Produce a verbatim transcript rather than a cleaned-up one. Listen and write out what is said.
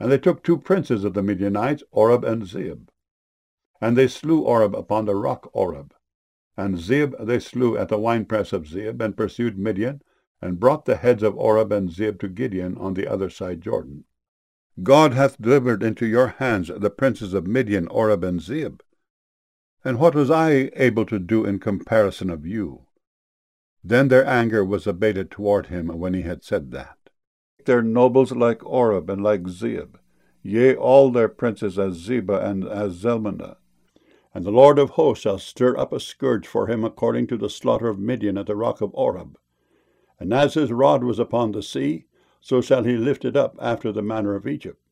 And they took two princes of the Midianites, Oreb and Zeeb. And they slew Oreb upon the rock Oreb. And Zeeb they slew at the winepress of Zeeb, and pursued Midian, and brought the heads of Oreb and Zeeb to Gideon on the other side Jordan. God hath delivered into your hands the princes of Midian, Oreb, and Zeeb. And what was I able to do in comparison of you? Then their anger was abated toward him when he had said that. Their nobles like Oreb and like Zeeb, yea, all their princes as Zebah and as Zalmunna. And the Lord of hosts shall stir up a scourge for him according to the slaughter of Midian at the rock of Oreb. And as his rod was upon the sea, so shall he lift it up after the manner of Egypt.